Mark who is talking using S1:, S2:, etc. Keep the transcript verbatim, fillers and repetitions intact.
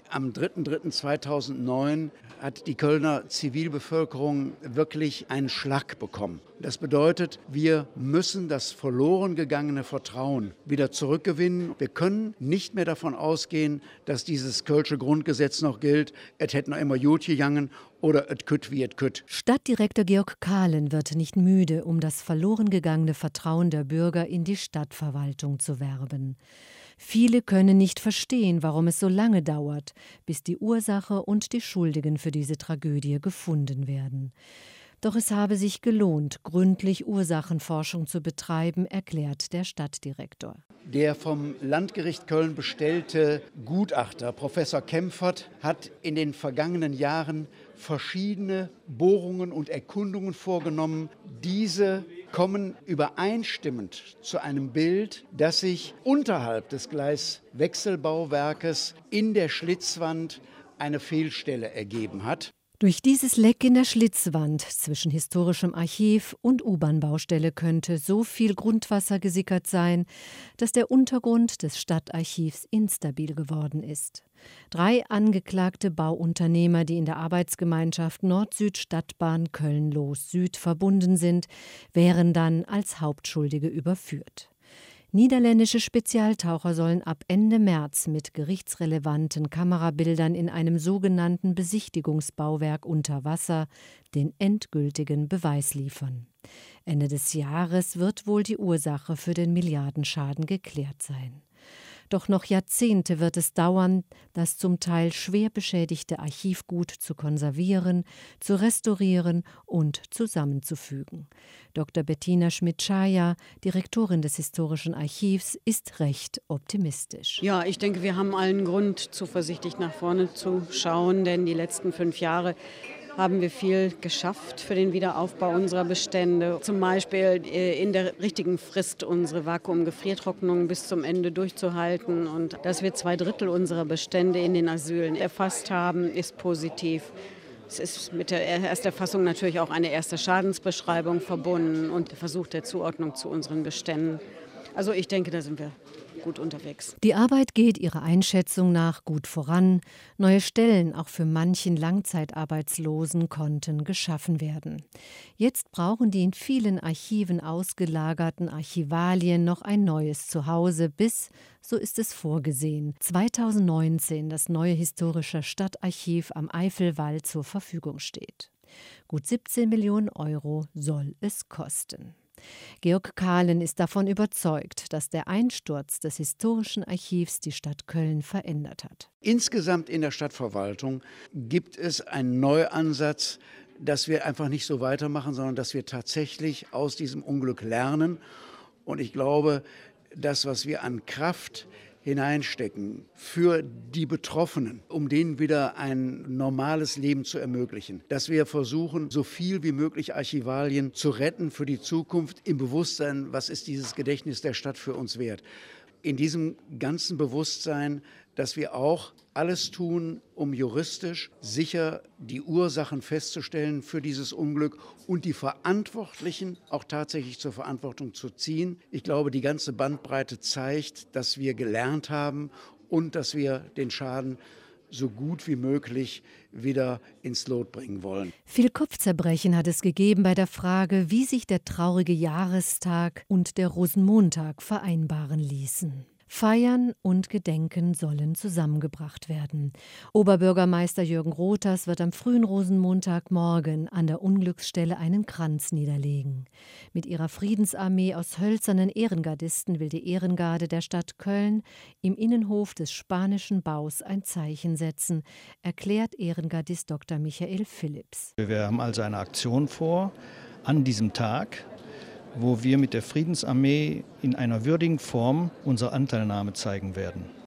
S1: Am dritten dritten zweitausendneun hat die Kölner Zivilbevölkerung wirklich einen Schlag bekommen. Das bedeutet, wir müssen das verloren gegangene Vertrauen wieder zurückgewinnen. Wir können nicht mehr davon ausgehen, dass dieses Kölsche Grundgesetz noch gilt, et hätt noch immer gut gegangen oder et kütt wie et kütt.
S2: Stadtdirektor Georg Kahlen wird nicht müde, um das verloren gegangene Vertrauen der Bürger in die Stadtverwaltung zu werben. Viele können nicht verstehen, warum es so lange dauert, bis die Ursache und die Schuldigen für diese Tragödie gefunden werden. Doch es habe sich gelohnt, gründlich Ursachenforschung zu betreiben, erklärt der Stadtdirektor.
S1: Der vom Landgericht Köln bestellte Gutachter, Professor Kempfert, hat in den vergangenen Jahren verschiedene Bohrungen und Erkundungen vorgenommen. Diese kommen übereinstimmend zu einem Bild, das sich unterhalb des Gleiswechselbauwerkes in der Schlitzwand eine Fehlstelle ergeben hat.
S2: Durch dieses Leck in der Schlitzwand zwischen historischem Archiv und U-Bahn-Baustelle könnte so viel Grundwasser gesickert sein, dass der Untergrund des Stadtarchivs instabil geworden ist. Drei angeklagte Bauunternehmer, die in der Arbeitsgemeinschaft Nord-Süd-Stadtbahn Köln-Loos-Süd verbunden sind, wären dann als Hauptschuldige überführt. Niederländische Spezialtaucher sollen ab Ende März mit gerichtsrelevanten Kamerabildern in einem sogenannten Besichtigungsbauwerk unter Wasser den endgültigen Beweis liefern. Ende des Jahres wird wohl die Ursache für den Milliardenschaden geklärt sein. Doch noch Jahrzehnte wird es dauern, das zum Teil schwer beschädigte Archivgut zu konservieren, zu restaurieren und zusammenzufügen. Doktor Bettina Schmidt-Schaja, Direktorin des Historischen Archivs, ist recht optimistisch.
S3: Ja, ich denke, wir haben allen Grund, zuversichtlich nach vorne zu schauen, denn die letzten fünf Jahre haben wir viel geschafft für den Wiederaufbau unserer Bestände. Zum Beispiel in der richtigen Frist unsere Vakuumgefriertrocknung bis zum Ende durchzuhalten. Und dass wir zwei Drittel unserer Bestände in den Asylen erfasst haben, ist positiv. Es ist mit der Ersterfassung natürlich auch eine erste Schadensbeschreibung verbunden und der Versuch der Zuordnung zu unseren Beständen. Also ich denke, da sind wir gut unterwegs.
S2: Die Arbeit geht ihrer Einschätzung nach gut voran. Neue Stellen auch für manchen Langzeitarbeitslosen konnten geschaffen werden. Jetzt brauchen die in vielen Archiven ausgelagerten Archivalien noch ein neues Zuhause, bis, so ist es vorgesehen, zweitausendneunzehn das neue historische Stadtarchiv am Eifelwall zur Verfügung steht. Gut siebzehn Millionen Euro soll es kosten. Georg Kahlen ist davon überzeugt, dass der Einsturz des Historischen Archivs die Stadt Köln verändert hat.
S1: Insgesamt in der Stadtverwaltung gibt es einen Neuansatz, dass wir einfach nicht so weitermachen, sondern dass wir tatsächlich aus diesem Unglück lernen. Und ich glaube, das, was wir an Kraft hineinstecken für die Betroffenen, um denen wieder ein normales Leben zu ermöglichen. Dass wir versuchen, so viel wie möglich Archivalien zu retten für die Zukunft im Bewusstsein, was ist dieses Gedächtnis der Stadt für uns wert. In diesem ganzen Bewusstsein, dass wir auch alles tun, um juristisch sicher die Ursachen festzustellen für dieses Unglück und die Verantwortlichen auch tatsächlich zur Verantwortung zu ziehen. Ich glaube, die ganze Bandbreite zeigt, dass wir gelernt haben und dass wir den Schaden so gut wie möglich wieder ins Lot bringen wollen.
S2: Viel Kopfzerbrechen hat es gegeben bei der Frage, wie sich der traurige Jahrestag und der Rosenmontag vereinbaren ließen. Feiern und Gedenken sollen zusammengebracht werden. Oberbürgermeister Jürgen Rothers wird am frühen Rosenmontagmorgen an der Unglücksstelle einen Kranz niederlegen. Mit ihrer Friedensarmee aus hölzernen Ehrengardisten will die Ehrengarde der Stadt Köln im Innenhof des spanischen Baus ein Zeichen setzen, erklärt Ehrengardist Doktor Michael Philipps.
S4: Wir haben also eine Aktion vor an diesem Tag, wo wir mit der Friedensarmee in einer würdigen Form unsere Anteilnahme zeigen werden.